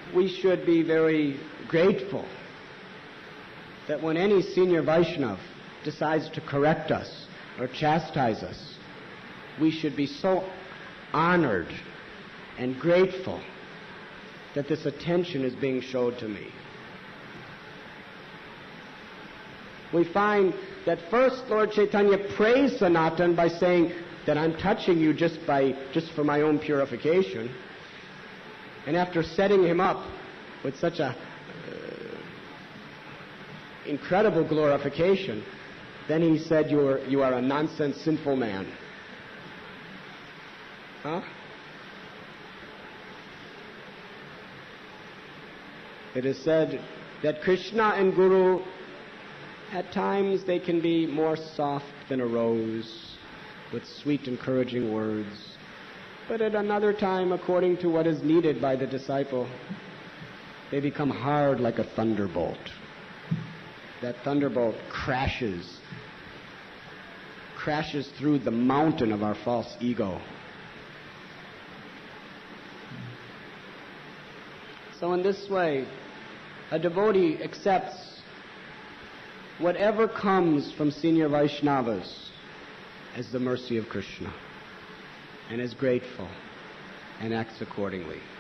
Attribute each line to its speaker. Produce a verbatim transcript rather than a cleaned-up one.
Speaker 1: we should be very grateful that when any senior Vaishnav decides to correct us or chastise us, we should be so honored and grateful that this attention is being showed to me. We find that first Lord Chaitanya praised Sanatan by saying that I'm touching you just by just for my own purification. And after setting him up with such a uh, incredible glorification, then he said, you are, you are a nonsense, sinful man. Huh? It is said that Krishna and Guru, at times they can be more soft than a rose, with sweet, encouraging words. But at another time, according to what is needed by the disciple, they become hard like a thunderbolt. That thunderbolt crashes, crashes through the mountain of our false ego. So in this way, a devotee accepts whatever comes from senior Vaishnavas as the mercy of Krishna, and is grateful and acts accordingly.